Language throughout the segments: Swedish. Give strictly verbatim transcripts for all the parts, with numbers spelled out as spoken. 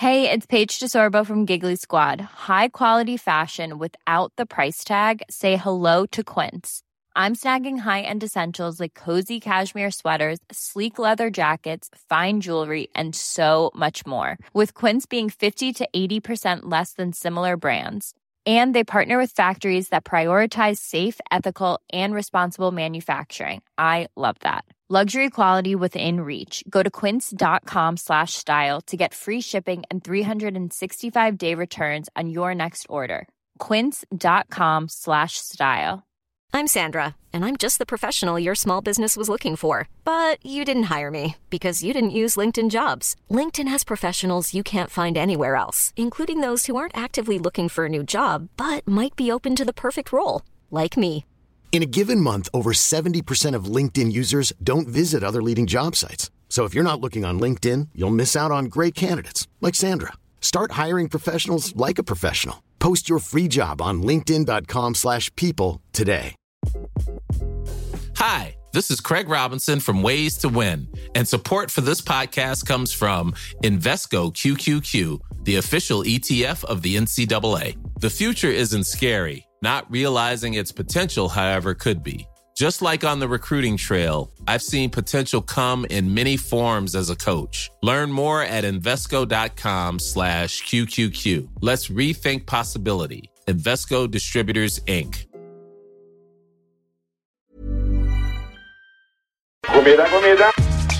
Hey, it's Paige DeSorbo from Giggly Squad. High quality fashion without the price tag. Say hello to Quince. I'm snagging high-end essentials like cozy cashmere sweaters, sleek leather jackets, fine jewelry, and so much more. With Quince being fifty to eighty percent less than similar brands. And they partner with factories that prioritize safe, ethical, and responsible manufacturing. I love that. Luxury quality within reach. Go to quince.com slash style to get free shipping and three sixty-five day returns on your next order. Quince.com slash style. I'm Sandra, and I'm just the professional your small business was looking for. But you didn't hire me because you didn't use LinkedIn Jobs. LinkedIn has professionals you can't find anywhere else, including those who aren't actively looking for a new job, but might be open to the perfect role, like me. In a given month, over seventy percent of LinkedIn users don't visit other leading job sites. So if you're not looking on LinkedIn, you'll miss out on great candidates like Sandra. Start hiring professionals like a professional. Post your free job on linkedin.com slash people today. Hi, this is Craig Robinson from Ways to Win, and support for this podcast comes from Invesco Q Q Q, the official E T F of the N C double A. The future isn't scary. Not realizing its potential, however, could be. Just like on the recruiting trail, I've seen potential come in many forms as a coach. Learn more at Invesco.com slash QQQ. Let's rethink possibility. Invesco Distributors, Incorporated. God middag, god middag.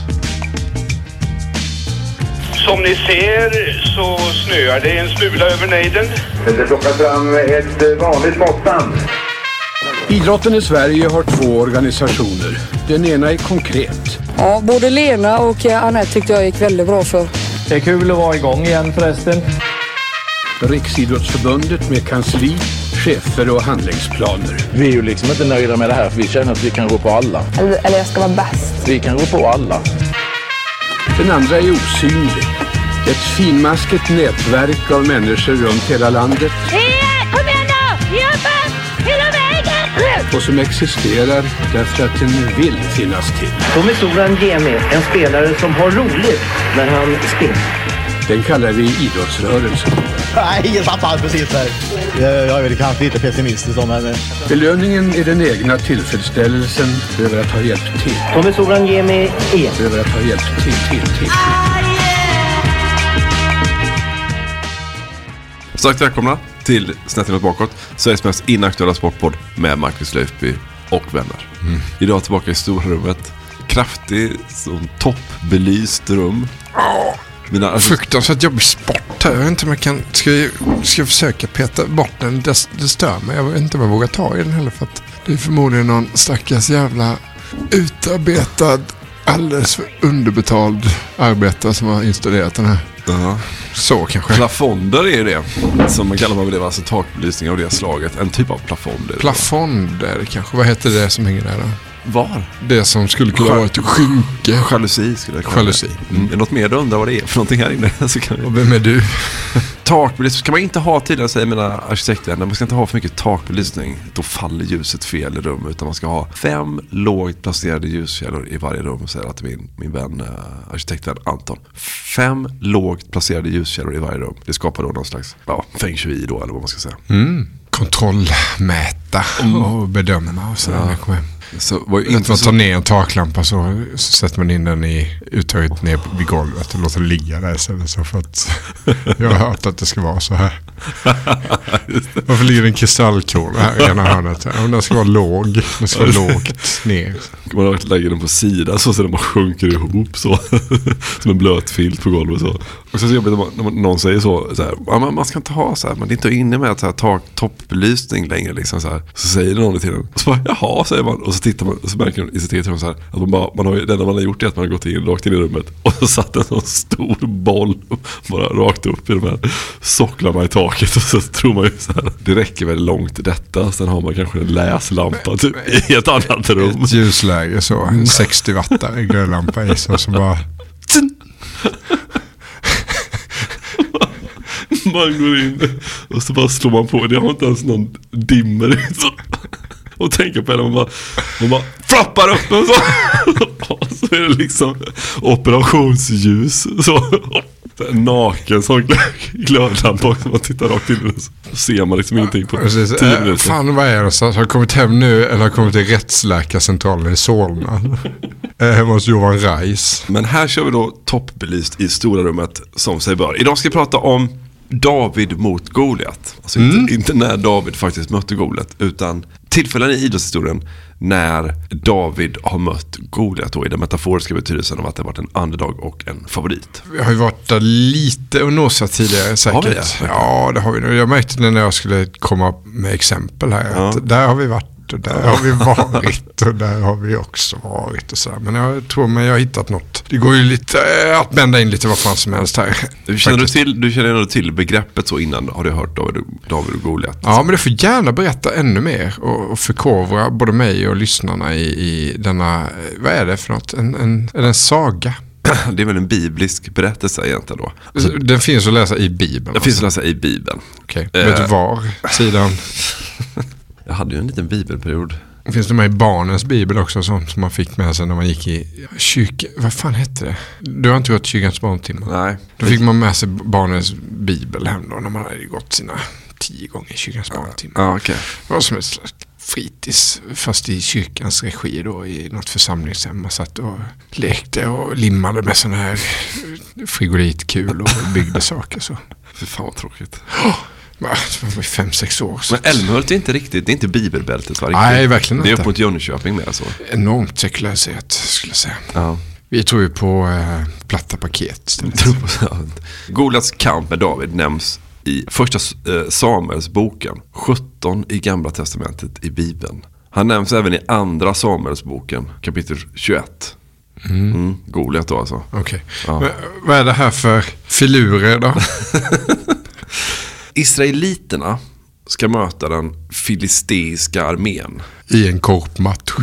Som ni ser så snöar det en smula över nejden. Det plockar fram ett vanligt måttband. Idrotten i Sverige har två organisationer. Den ena är konkret. Ja, både Lena och Anette tyckte jag gick väldigt bra för. Det är kul att vara igång igen förresten. Riksidrottsförbundet med kansli, chefer och handlingsplaner. Vi är ju liksom inte nöjda med det här, för vi känner att vi kan gå på alla. Eller, eller jag ska vara bäst. Vi kan gå på alla. Den andra är osynlig. Ett finmaskigt nätverk av människor runt hela landet. Hej, kom igen då! Jobba! Hela vägen! Och som existerar därför att den vill finnas till. Tommy Soran Gemi, en spelare som har roligt när han spelar. Den kallar vi idrottsrörelsen. Nej, jag tappade precis där. Jag är väl kanske lite pessimistisk om henne. Belöningen är den egna tillfredsställelsen över att ha hjälpt till. Tommy Soran Gemi är. Över att ha hjälpt till, till, till. Starkt välkomna till Snett inåt bakåt, Sveriges mest inaktuella sportpodd med Marcus Leifby och vänner. Mm. Idag tillbaka i stora rummet. Kraftig, som toppbelyst rum. Oh. Mina, fruktansvärt jobbig sport här. Jag vet inte om jag kan... Ska jag, ska jag försöka peta bort den? Det, det stör mig. Jag vet inte om jag vågar ta i den heller. För att det är förmodligen någon stackars jävla utarbetad, alldeles för underbetald arbetare som har installerat den här. Uh-huh. Så kanske. Plafonder är det. Som man kallar vad det var. Alltså takbelysningar av det slaget. En typ av plafonder. Plafonder kanske. Vad heter det som hänger där då? Var? Det som skulle kunna vara ett skynke. Jalusi skulle jag kalla Jalusi. det. Mm. Är det något mer du undrar vad det är för någonting här inne? Så kan vi... Och vem är du? Takbelysning kan man inte ha tydligen, säger mina arkitekter. Man ska inte ha för mycket takbelysning. Då faller ljuset fel i rum. Utan man ska ha fem lågt placerade ljuskällor i varje rum. Säger att min, min vän uh, arkitekten Anton. Fem lågt placerade ljuskällor i varje rum. Det skapar då någon slags ja, feng shui då, eller vad man ska säga. Mm. Kontrollmäta mm. och bedöma och sådär. Ja. Så var inte man tar ner en taklampa så, så sätter man in den i uttaget ner vid golvet och låter den ligga där istället, så för att jag har hört att det ska vara så här. Varför ligger en kristallkål här i ena hörnet? Ja, den ska vara låg. Den ska vara lågt ner. Man har lägger den på sidan så så den bara sjunker ihop så. Som en blöt filt på golvet så. Och så är det jobbigt när, man, när någon säger så, så här, ja, man, man ska inte ha så här, man är inte inne med att ha tak, toppbelysning längre liksom så här. Så säger någon till den. Och så bara, jaha, säger man. Och så tittar man, och så märker man i sitt eget rum så här, att man bara, man har ju, det enda man har gjort är att man har gått in rakt in i rummet. Och så satt en sån stor boll bara rakt upp i de här socklarna i taket. Och så tror man ju så här, det räcker väl långt detta. Sen har man kanske en läslampa typ, i ett annat rum. Ett ljusläge så, en sextio wattar i glödlampa i så som bara... Man går in och så bara slår man på. Det har inte ens någon dimmer. och tänker på henne. Man bara, man bara flappar upp och så. Och så är det liksom operationsljus. Så, så naken som glödlampa också. Man tittar rakt in i det. Så ser man liksom ingenting på Precis. tio minuter. Fan, vad är det? Så har jag kommit hem nu eller har kommit till rättsläkarcentralen i Solna? Hemma hos Johan Reis. Men här kör vi då toppbelyst i stora rummet som sig bör. Idag ska vi prata om David mot Goliat. Alltså mm. inte, inte när David faktiskt mötte Goliat, utan tillfällen i idrottshistorien när David har mött Goliat då, i den metaforiska betydelsen av att det har varit en underdog och en favorit. Vi har ju varit där lite och nosat tidigare säkert. Har vi det? Ja, det har vi. Jag märkte det när jag skulle komma med exempel här. Ja. Att där har vi varit. Och där har vi varit och där har vi också varit och så. Men jag tror men jag har hittat något. Det går ju lite äh, att bända in lite vad fan som helst här. Du känner, du till, du känner ändå till begreppet så innan har du hört David, David och Goliat? Ja, men du får gärna berätta ännu mer och, och förkovra både mig och lyssnarna i, i denna, vad är det för något? En, en, en, en saga. Det är väl en biblisk berättelse egentligen då. Alltså, den finns att läsa i Bibeln? Den alltså. finns att läsa i Bibeln. Okej, okay. Vet du var? Sidan? Jag hade ju en liten bibelperiod. Finns det med i barnens bibel också, sånt som man fick med sig när man gick i kyrka? Vad fan hette det? Du har inte gått kyrkans barntimmar? Nej. Då fick man med sig barnens bibel hem då när man hade gått sina tio gånger kyrkans barntimmar. Ja, okej. Okay. Det var som ett slags fritids, fast i kyrkans regi då, i något församlingshem. Man satt och lekte och limmade med sån här frigolitkul och byggde saker så. För fan vad tråkigt. Det var fem, sex år. Men Älmhult är inte riktigt, det är inte bibelbältet va? Nej, verkligen inte. Det är upp mot Jönköping med så. Enormt sekulariserat skulle jag säga. Ja. Vi tror ju på eh, platta paket. Goliats kamp med David nämns i första eh, Samuelsboken, sjutton i Gamla testamentet i Bibeln. Han nämns även i andra Samuelsboken, kapitel tjugoett. Mm. Mm, Goliat då alltså. Okej. Okay. Ja. Men, vad är det här för filurer då? Israeliterna ska möta den filisteiska armén i en korpmatch.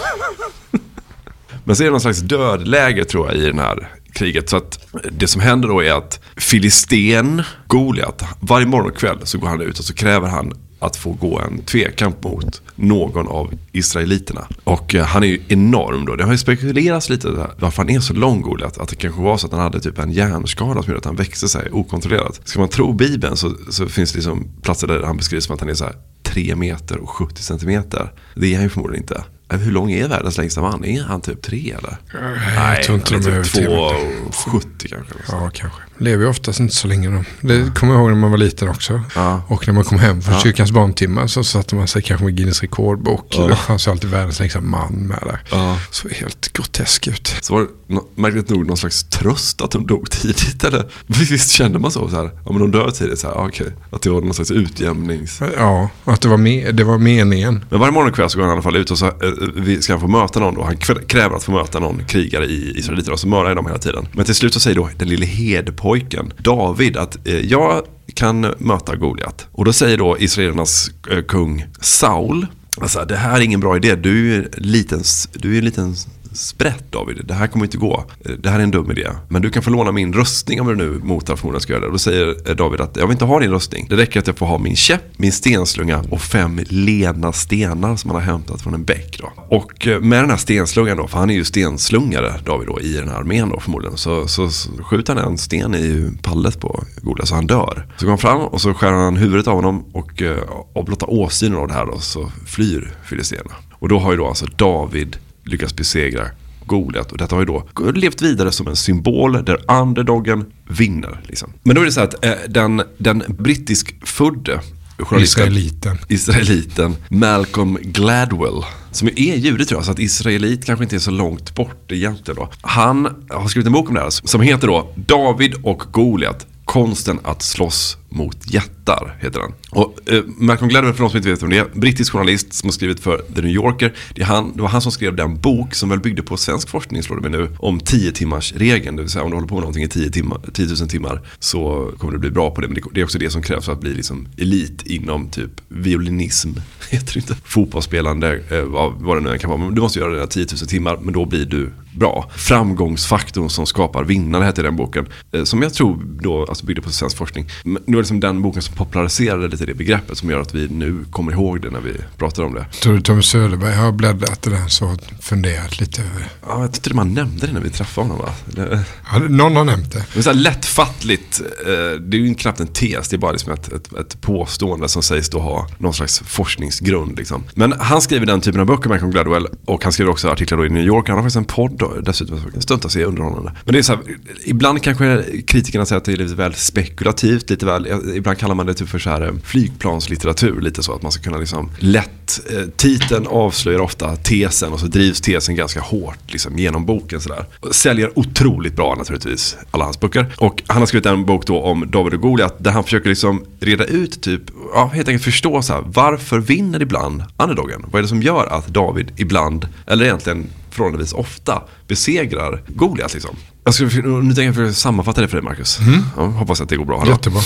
Men så är det någon slags dödläge tror jag i den här kriget. Så att det som händer då är att filisten Goliat, varje morgon och kväll så går han ut och så kräver han att få gå en tvekamp mot någon av israeliterna. Och eh, han är ju enorm då. Det har ju spekulerats lite där, varför han är så lång Goliat. Att det kanske var så att han hade typ en hjärnskada som gör att han växte sig okontrollerat. Ska man tro Bibeln så, så finns det liksom platser där han beskrivs som att han är så här tre meter och sjuttio centimeter. Det är han ju förmodligen inte. Hur lång är världens längsta man? Är han typ tre eller? Nej, jag tror inte de är typ två sjuttio kanske. Ja, kanske. Lever ju oftast inte så länge då. Det kommer jag ihåg när man var liten också. Ja. Och när man kom hem från ja. kyrkans barntimmar så satte man sig kanske med Guinness rekordbok. Ja. Det fanns ju alltid världens längsta man med där. Ja. Så helt grotesk ut. Så var det no- märkligt nog någon slags tröst att de dog tidigt eller? Visst kände man så, så här, ja men de dör tidigt så här, okej. Okay. Att det var någon slags utjämnings... Ja, att det var, med, det var meningen. Men varje morgon och kväll så går han i alla fall ut och så äh, vi ska han få möta någon då. Han kräver att få möta någon krigare i Israeliterna och så mördar de hela tiden. Men till slut så säger då den lille hedpojken David att eh, jag kan möta Goliat. Och då säger då Israelernas eh, kung Saul, alltså det här är ingen bra idé. Du är ju en liten, du är en liten sprätt David. Det här kommer inte gå. Det här är en dum idé. Men du kan få låna min röstning om du nu motar förmodligen ska göra det. Då säger David att jag vill inte ha din röstning. Det räcker att jag får ha min käpp, min stenslunga och fem lena stenar som han har hämtat från en bäck då. Och med den här stenslungan då, för han är ju stenslungare David då i den här armén då förmodligen, så, så, så skjuter han en sten i pallet på Goliat så han dör. Så går han fram och så skär han huvudet av honom och av blotta åsynen av det här då så flyr filisterna. Och då har ju då alltså David lyckas besegra Goliat. Och detta har ju då levt vidare som en symbol där underdoggen vinner. Liksom. Men då är det så att eh, den, den brittisk födde Israeliten. Israeliten Malcolm Gladwell, som är jude tror jag, så att israelit kanske inte är så långt bort egentligen då. Han har skrivit en bok om det här som heter då David och Goliat. Konsten att slåss mot jättar heter den. Och eh, Malcolm Gladwell, för de som inte vet om det är, brittisk journalist som har skrivit för The New Yorker. Det, är han, det var han som skrev den bok som väl byggde på svensk forskning, slår det mig nu, om tio timmars regeln. Det vill säga om du håller på med någonting i tio, timmar, tio tusen timmar så kommer du bli bra på det. Men det, det är också det som krävs för att bli liksom elit inom typ violinism, heter det inte, fotbollsspelande, eh, vad, vad det nu kan vara. Men du måste göra det där tio tusen timmar, men då blir du bra. Framgångsfaktorn som skapar vinnare heter den boken. Eh, som jag tror då alltså byggde på svensk forskning. Men det var liksom den boken som populariserade lite det begreppet som gör att vi nu kommer ihåg det när vi pratar om det. Tror du Tom Söderberg har bläddrat i den så funderat lite över? Ja, jag tyckte man nämnde det när vi träffade honom, va? Det... Ja, någon har nämnt det. Det är så här lättfattligt. Det är ju knappt en tes, det är bara liksom ett, ett, ett påstående som sägs då ha någon slags forskningsgrund. Liksom. Men han skriver den typen av böcker, Malcolm Gladwell, och han skriver också artiklar då i New York. Han har faktiskt en podd då, dessutom stundtals sig underhållande. Men det är så här, ibland kanske kritikerna säger att det är lite väl spekulativt, lite väl, ibland kallar man det typ för så här flygplanslitteratur, lite så att man ska kunna liksom lätt, eh, titeln avslöjar ofta tesen och så drivs tesen ganska hårt liksom, genom boken sådär. Säljer otroligt bra naturligtvis, alla hans böcker. Och han har skrivit en bok då om David och Goliat där han försöker liksom reda ut typ, ja, helt enkelt förstå så här, varför vinner ibland underdogen? Vad är det som gör att David ibland, eller egentligen förhållandevis ofta, besegrar Goliat liksom? Jag ska, nu tänker jag för att sammanfatta det för dig, Marcus. Mm. Ja, hoppas att det går bra. Hallå? Jättebra.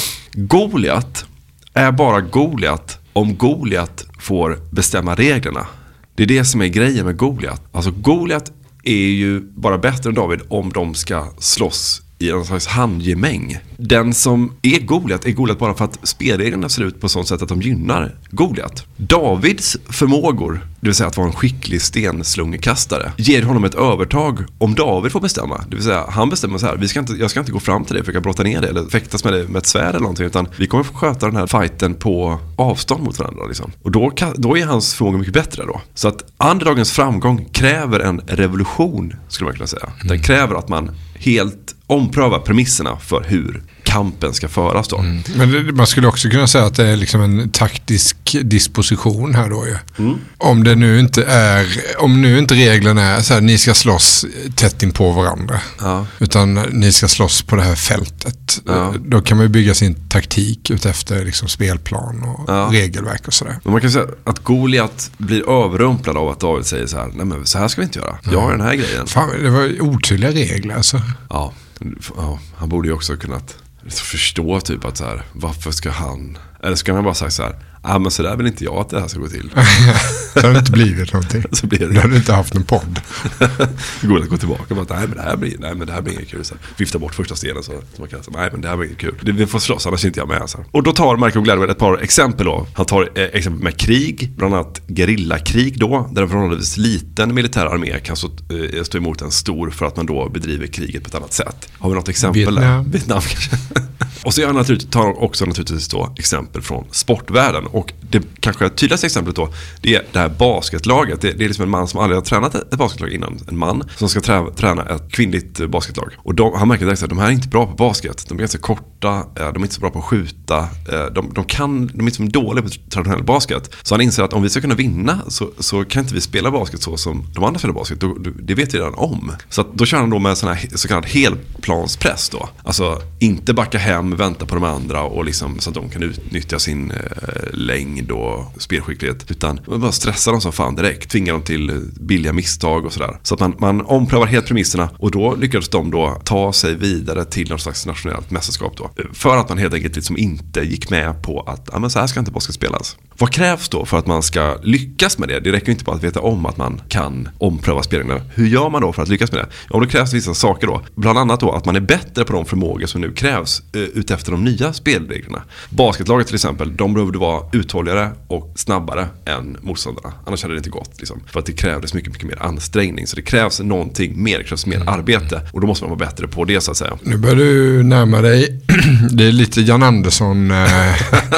Goliat är bara Goliat om Goliat får bestämma reglerna. Det är det som är grejen med Goliat. Alltså Goliat är ju bara bättre än David om de ska slåss i en slags handgemäng. Den som är Goliat är Goliat bara för att spelreglerna ser ut på sånt sätt att de gynnar Goliat. Davids förmågor, det vill säga att vara en skicklig stenslungekastare, ger honom ett övertag om David får bestämma. Det vill säga, han bestämmer så här, vi ska inte, jag ska inte gå fram till dig och försöka brotta ner det eller fäktas med det med ett svärd eller någonting, utan vi kommer få sköta den här fighten på avstånd mot varandra. Liksom. Och då, kan, då är hans förmåga mycket bättre då. Så att underdogens framgång kräver en revolution, skulle man kunna säga. Den kräver att man helt ompröva premisserna för hur kampen ska föras då. Mm. Men det, man skulle också kunna säga att det är liksom en taktisk disposition här då ju. Mm. Om det nu inte är, om nu inte reglerna är så här, ni ska slåss tätt in på varandra. Ja. Utan ni ska slåss på det här fältet. Ja. Då kan man ju bygga sin taktik ut efter liksom spelplan och ja. regelverk och sådär. Men man kan säga att Goliat blir överrumplad av att David säger så här, nej men så här ska vi inte göra. Jag har den här grejen. Fan, det var otydliga regler alltså. Ja. Ja, han borde ju också kunnat förstå typ att så här, varför ska han, eller ska han bara säga så här, ja ah, men så där vill inte jag att det här ska gå till. Det har inte blivit någonting. Så blir det. Du hade inte haft en podd. Det går att gå tillbaka och bara, nej men det här blir, nej men det här blir inget kul. Så här, vifta bort första stenen så man kan säga, nej men det här blir inget kul. Det, vi får slåss, annars inte jag med. Så här. Och då tar Malcolm Gladwell ett par exempel då. Han tar eh, exempel med krig, bland annat gerillakrig då, där en förhållandevis liten militär armé kan stå, eh, stå emot en stor för att man då bedriver kriget på ett annat sätt. Har vi något exempel Vietnam. där? Vietnam kanske. Och så naturligtvis, tar också naturligtvis då exempel från sportvärlden. Och det kanske tydligaste exemplet då, det är det här basketlaget. Det, det är liksom en man som aldrig har tränat ett basketlag innan. En man som ska trä, träna ett kvinnligt basketlag. Och de, han märker direkt att de här är inte bra på basket. De är ganska korta, de är inte så bra på att skjuta. De, de, kan, de är inte så dåliga på traditionell basket. Så han inser att om vi ska kunna vinna så, så kan inte vi spela basket så som de andra spelar basket. Då, det vet vi redan om. Så att då kör han då med sån här så kallad helplanspress då. Alltså inte backa hem, vänta på de andra och liksom så att de kan utnyttja sin eh, längd och spelskicklighet, utan man bara stressar dem som fan direkt, tvingar dem till billiga misstag och sådär. Så att man, man omprövar helt premisserna och då lyckades de då ta sig vidare till något slags nationellt mästerskap då. För att man helt enkelt liksom inte gick med på att ja, men så här ska inte basket spelas. Vad krävs då för att man ska lyckas med det? Det räcker inte bara att veta om att man kan ompröva spelreglerna. Hur gör man då för att lyckas med det? Ja, då krävs det vissa saker då. Bland annat då att man är bättre på de förmågor som nu krävs uh, utefter de nya spelreglerna. Basketlaget till exempel, de behövde vara uthålligare och snabbare än motståndarna. Annars hade det inte gått liksom. För att det krävdes mycket, mycket mer ansträngning. Så det krävs någonting mer, det krävs mer arbete. Och då måste man vara bättre på det så att säga. Nu börjar du närma dig. Det är lite Jan Andersson eh,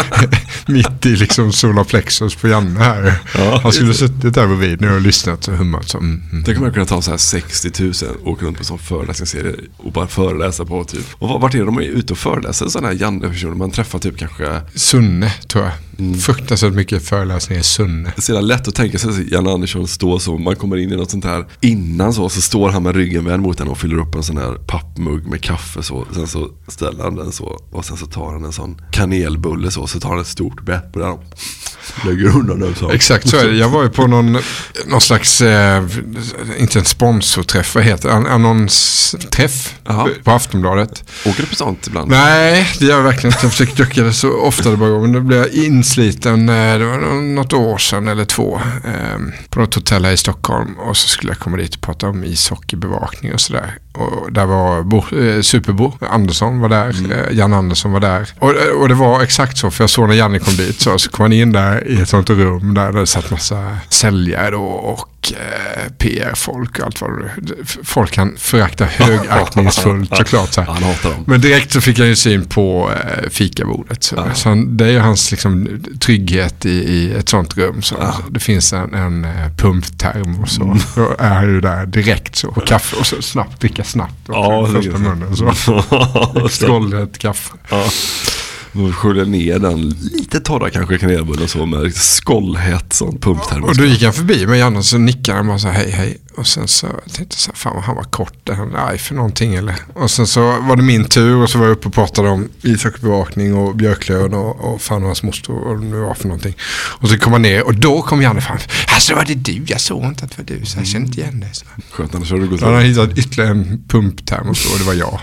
mitt i liksom solar plexus på Janne här. Ja, han skulle suttit där bredvid nu och lyssnat och hummat. Så, mm, mm. Det kan man kunna ta så här sextio tusen och åka runt på sån föreläsningsserie och bara föreläsa på typ. Och vart är de ute och föreläser sådana här Janne-personer? Man träffar typ kanske... Sunne, tror jag. Mm. Fruktansvärt mycket föreläsningar i Sunne. Det är lätt att tänka sig Jan Andersson stå så, man kommer in i något sånt här innan så, så står han med ryggen vänd mot den och fyller upp en sån här pappmugg med kaffe så, sen så ställer han den så och sen så tar han en sån kanelbulle så, så tar han ett stort bett på den och lägger undan den så. Exakt så är det. Jag var ju på någon, någon slags eh, inte en sponsorträff, vad heter det? En annonsträff på Aftonbladet. Åker du på sånt ibland? Nej, det gör jag verkligen inte. Jag försöker ducka det så ofta det bara går, men då blev jag insliten, det var något år sedan eller två på något hotell här i Stockholm och så skulle jag komma dit och prata om ishockeybevakning och sådär. Och där var Bo, eh, Superbo, Andersson var där, mm. eh, Jan Andersson var där. Och, och det var exakt så, för jag såg när Janne kom dit så, så kom han in där i ett sånt rum där det satt massa säljare då, och eh, P R-folk och allt vad det. Folk kan förakta högaktningsfullt såklart. Så här. Han hatar dem. Men direkt så fick jag ju syn på eh, fikabordet. Så, ja. så han, det är ju hans liksom, trygghet i, i ett sånt rum. Så, ja. så det finns en, en pumpterm och så. Mm. Då är han ju där direkt så. Och kaffe och så snabbt, dricka snabbt. Och ja, första munnen så. Skållet kaffe. Ja. Och skölja ner den lite torra kanske kanelbullen och så med skållhett sån pumptermos. Och då gick han förbi med Janne så nickade han bara så hej hej. Och sen så tänkte jag så här, fan han var kort där, han är för någonting eller. Och sen så var det min tur och så var jag uppe och pratade om ishockeybevakning och Björklöven och, och fan och hans moster och nu var för någonting. Och så kom han ner och då kom Janne fram. Alltså var det du? Jag såg inte att det var du så jag kände inte igen dig. Så. Skönt, annars har du gått. Så han hade hittat ytterligare en pumptermos och det var jag.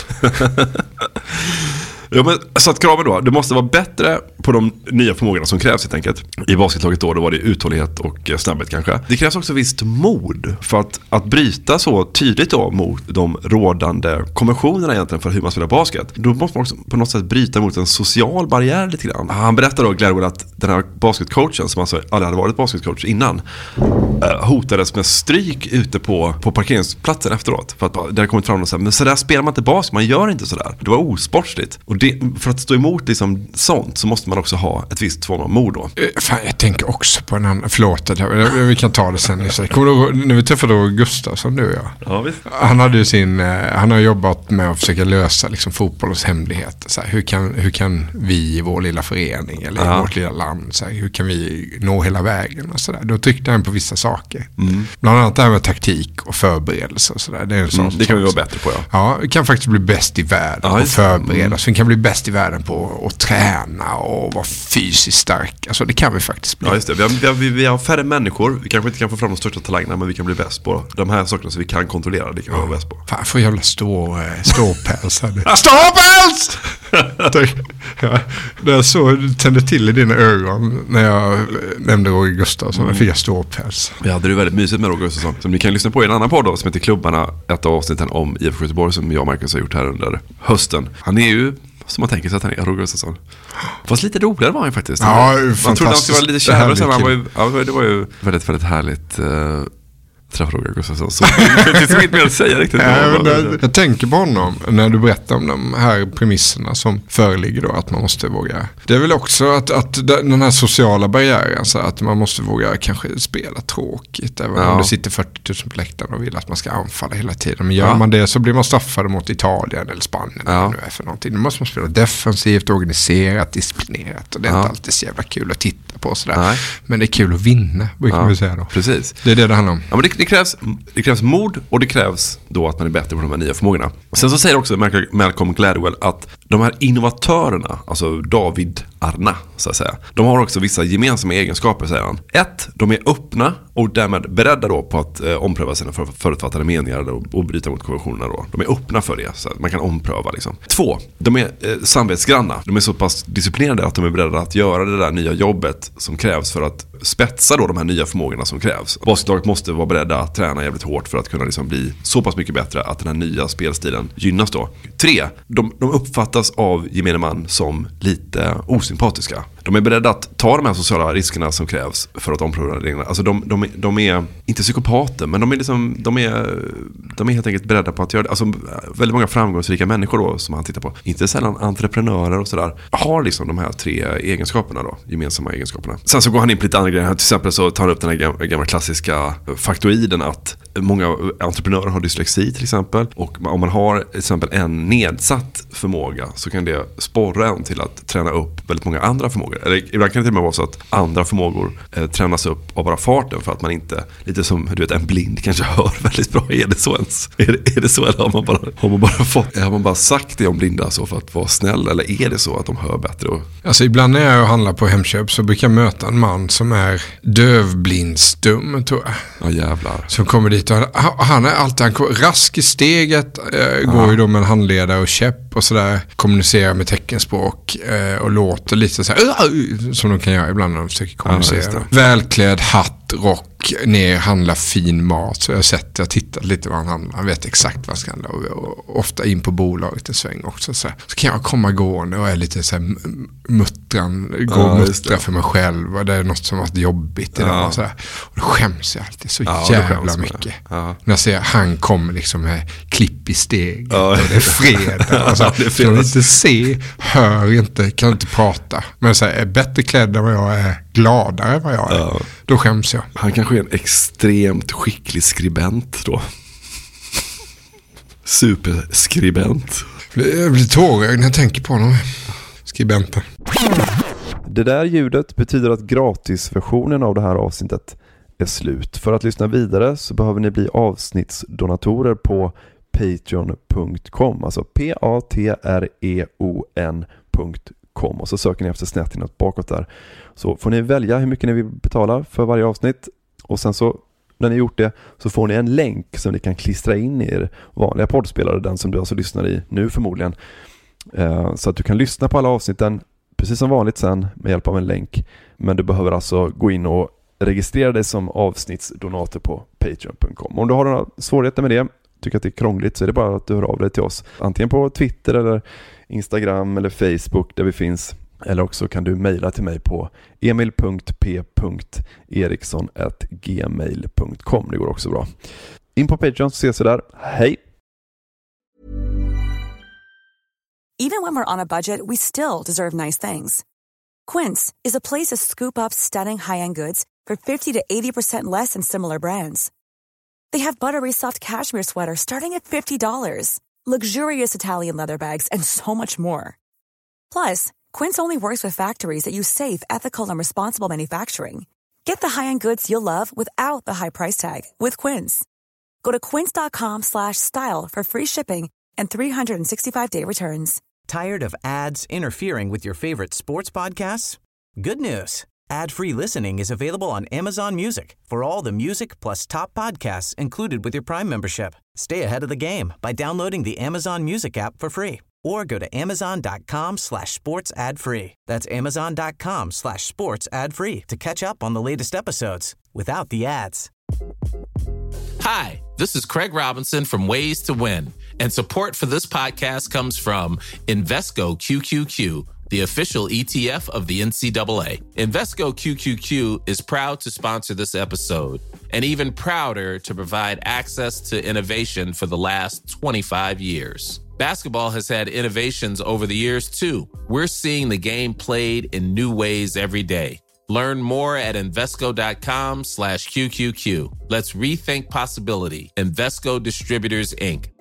Ja, men så att kraven då, det måste vara bättre på de nya förmågorna som krävs helt enkelt. I basketlaget då, då var det uthållighet och snabbhet kanske. Det krävs också visst mod för att, att bryta så tydligt då mot de rådande konventionerna egentligen för hur man spelar basket. Då måste man också på något sätt bryta mot en social barriär lite grann. Han berättar då, Gladwell, att den här basketcoachen som alltså aldrig hade varit basketcoach innan hotades med stryk ute på, på parkeringsplatsen efteråt. För att det hade kommit fram och sagt, men så där spelar man inte basket, man gör inte så där. Det var osportsligt. Och det, för att stå emot liksom sånt så måste man också ha ett visst form av mod då. Fan, jag tänker också på en annan, förlåt, vi kan ta det sen. Kommer du, när vi träffade Gustafsson, du och jag. Ja, visst. Han hade ju sin, han har jobbat med att försöka lösa liksom fotbollens hemligheter. Så här, hur, kan, hur kan vi i vår lilla förening eller ja. i vårt lilla land, så här, hur kan vi nå hela vägen och sådär. Då tryckte han på vissa saker. Mm. Bland annat det här med taktik och förberedelse och sådär. Det, är en sån mm, det kan vi vara bättre på, ja. Ja, vi kan faktiskt bli bäst i världen ja, och förbereda. Mm. Så vi kan bli bäst i världen på att träna och vara fysiskt stark. Alltså det kan vi faktiskt bli. Ja, just det. Vi har, vi har, vi har färre människor. Vi kanske inte kan få fram de största talangerna, men vi kan bli bäst på de här sakerna så vi kan kontrollera. Det kan vi vara bäst på. Fan, får jävla stå, ståpäls här. Ståpäls! Ja, det är så du tände till i dina ögon när jag nämnde Roger Gustafsson. Mm. Fick jag ståpäls. Vi hade det väldigt mysigt med Roger Gustafsson. Som ni kan lyssna på i en annan podd då, som heter Klubbarna. Ett av avsnitten om I F K Göteborg som jag och Marcus har gjort här under hösten. Han är ju som man tänker sig att han är, Roger Gustafsson. Fast lite roligare var han faktiskt. Ja, man trodde han skulle vara lite kärvare, så han var ju, ja, det var ju väldigt, väldigt härligt uh, träffa Roger Gustafsson. Så det är så inte mer att säga riktigt. Ja, men det, jag tänker på honom när du berättar om de här premisserna som föreligger då, att man måste våga. Det är väl också att, att den här sociala barriären, så att man måste våga kanske spela tråkigt. Även ja. om det sitter fyrtio tusen på läktaren och vill att man ska anfalla hela tiden. Men gör ja. man det så blir man straffad mot Italien eller Spanien ja. eller nu är för någonting. Då måste man spela defensivt, organiserat, disciplinerat. Och det är ja. inte alltid så jävla kul att titta på sådär. Nej. Men det är kul att vinna, brukar man ja. säga då. Precis. Det är det det handlar om. Ja, men det, det, krävs, det krävs mod och det krävs då att man är bättre på de här nya förmågorna. Sen så säger också Malcolm Gladwell att de här innovatörerna, alltså David Arna så att säga, de har också vissa gemensamma egenskaper, säger han. Ett, de är öppna och därmed beredda då på att eh, ompröva sina för, förutfattade meningar och, och bryta mot konventionerna då. De är öppna för det, så att man kan ompröva liksom. Två, de är eh, samvetsgranna. De är så pass disciplinerade att de är beredda att göra det där nya jobbet som krävs för att spetsa då de här nya förmågorna som krävs. Basketlaget måste vara beredda att träna jävligt hårt för att kunna liksom bli så pass mycket bättre att den här nya spelstilen gynnas då. Tre, de, de uppfattas av gemene man som lite osympatiska. De är beredda att ta de här sociala riskerna som krävs för att ompröva reglerna. Alltså de, de, de är inte psykopater, men de är, liksom, de, är, de är helt enkelt beredda på att göra det. Alltså väldigt många framgångsrika människor då, som han tittar på, inte sällan entreprenörer och sådär, har liksom de här tre egenskaperna då, gemensamma egenskaperna. Sen så går han in på lite andra grejer. Till exempel så tar han upp den här gamla, gamla klassiska faktoiden att många entreprenörer har dyslexi till exempel. Och om man har till exempel en nedsatt förmåga så kan det sporra en till att träna upp väldigt många andra förmågor. Eller ibland kan det till och med vara så att andra förmågor eh, tränas upp av bara farten för att man inte, lite som du vet, en blind kanske hör väldigt bra. Är det så ens? Är det, är det så, eller har man bara, har man bara fått, har man bara sagt det om blinda så för att vara snäll, eller är det så att de hör bättre? Och... Alltså ibland när jag handlar på Hemköp så brukar jag möta en man som är dövblindstum, tror jag. Ja, jävlar. Som kommer dit och han, han är alltid han, rask i steget, äh, går ju då med en handledare och käpp och sådär, kommunicerar med teckenspråk äh, och låter lite så här, som de kan göra ibland när de försöker kommunicera. Ja, välklädd hatt rock, ner, handla fin mat. Så jag har sett, jag har tittat lite vad han handlar. Han vet exakt vad han ska handla. Och, och ofta in på bolaget en sväng också. Så, så kan jag komma gående och är lite så här muttran, gå och ja, muttra för mig själv. Och det är något som varit jobbigt idag. Ja. Och, så här. Och då skäms jag alltid så ja, jävla mycket. Ja. När jag ser han kommer liksom med klipp i steg. Ja. Och det är fredag. Alltså, ja, det är fredag. Kan inte se, hör inte, kan inte prata. Men så här, är bättre klädd än vad jag är, gladare än vad jag är. Ja. Då skäms jag. Han kanske är en extremt skicklig skribent då. Superskribent. Jag blir tårögd när jag tänker på honom. Skribenten. Det där ljudet betyder att gratisversionen av det här avsnittet är slut. För att lyssna vidare så behöver ni bli avsnittsdonatorer på patreon punkt com. Alltså P A T R E O N punkt com. Och så söker ni efter snett bakåt där. Så får ni välja hur mycket ni vill betala för varje avsnitt. Och sen så när ni gjort det så får ni en länk som ni kan klistra in i er vanliga poddspelare. Den som du alltså lyssnar i nu förmodligen. Eh, så att du kan lyssna på alla avsnitten precis som vanligt sen med hjälp av en länk. Men du behöver alltså gå in och registrera dig som avsnittsdonator på patreon punkt com. Om du har några svårigheter med det, tycker att det är krångligt, så är det bara att du hör av dig till oss. Antingen på Twitter eller Instagram eller Facebook där vi finns. Eller också kan du mejla till mig på emil punkt p punkt eriksson at gmail punkt com. Det går också bra. In på Patreon så ses vi där. Hej! Even when we're on a budget, we still deserve nice things. Quince is a place to scoop up stunning high-end goods for fifty to eighty percent less than similar brands. They have buttery soft cashmere sweaters starting at fifty dollars, luxurious Italian leather bags, and so much more. Plus, Quince only works with factories that use safe, ethical, and responsible manufacturing. Get the high-end goods you'll love without the high price tag with Quince. Go to quince dot com slash style for free shipping and three sixty-five day returns. Tired of ads interfering with your favorite sports podcasts? Good news. Ad-free listening is available on Amazon Music for all the music plus top podcasts included with your Prime membership. Stay ahead of the game by downloading the Amazon Music app for free or go to amazon dot com slash sports ad free. That's amazon dot com slash sports ad free to catch up on the latest episodes without the ads. Hi, this is Craig Robinson from Ways to Win, and support for this podcast comes from Invesco Q Q Q, the official E T F of the N C double A. Invesco Q Q Q is proud to sponsor this episode, and even prouder to provide access to innovation for the last twenty-five years. Basketball has had innovations over the years, too. We're seeing the game played in new ways every day. Learn more at Invesco dot com slash Q Q Q. Let's rethink possibility. Invesco Distributors, Incorporated.